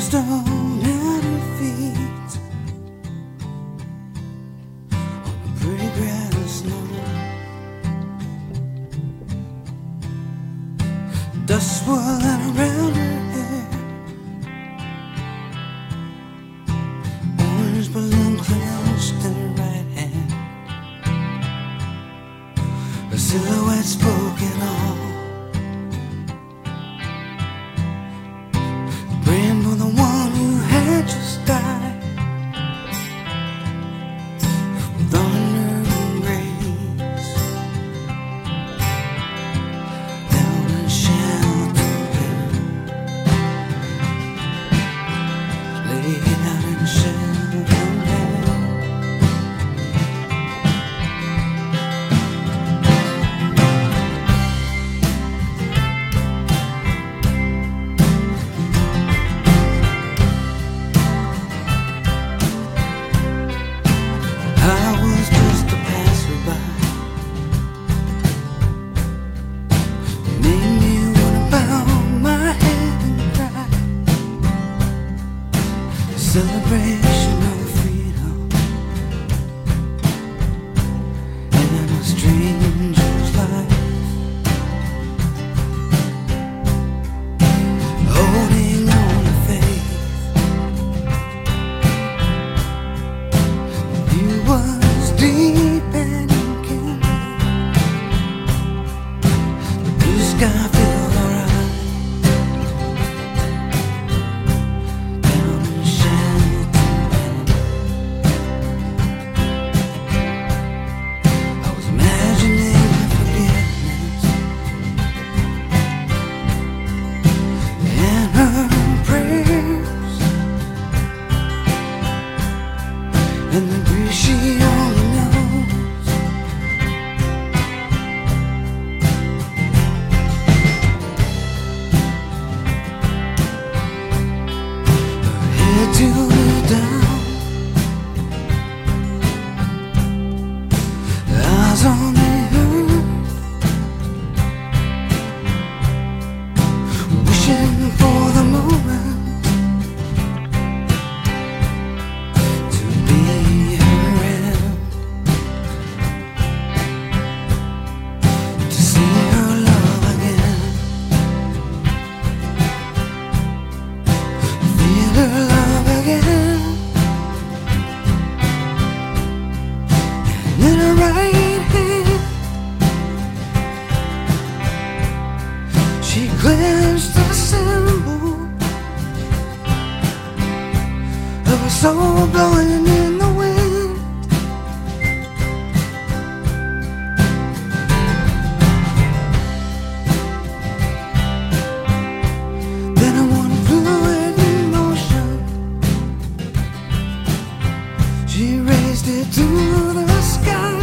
stone at her feet on the pretty grass lawn. Dust swirling around her hair, orange balloon clenched in her right hand, a silhouette spoken all. Praying for the one who had just died, with honor and grace, down and shelter him, laid out in shelter him. I was just a passerby. It made me wanna bow my head and cry. A celebration of freedom and a stranger's life. Holding on to faith. You was deep and keen. The blue sky filled our eyes, down in Shelterland. I was imagining forgiveness and her prayers, and the grief she only knows. Her head to the down, eyes on the earth, wishing for the moment to be her end, to see her love again, feel her love again. And in her right hand she clenched the symbol of her soul blowing in the wind. Then in one fluid motion she raised it to the sky,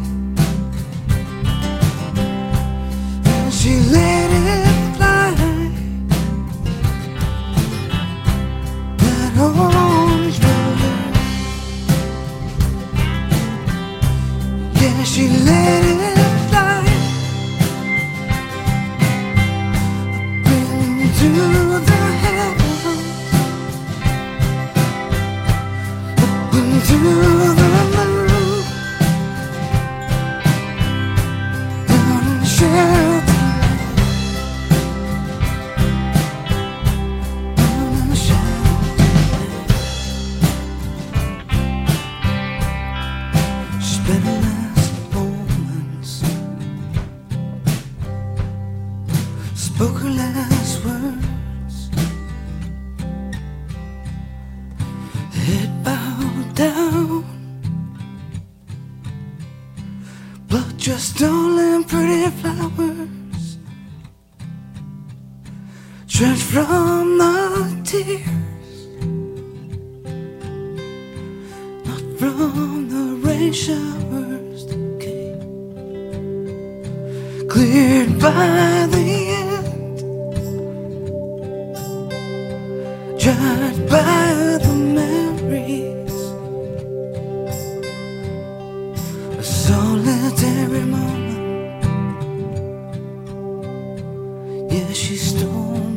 and she let it fly. That orange balloon, yeah, she let it fly up into the heavens, up into the moon, down in shelter, down in shelter. She spent her last moments, spoke her last words, head bowed down, blood just stolen pretty flowers, drenched from the tears, not from the rain showers that came, cleared by the end, dried by the memories, a solitary moment. Yeah, she stole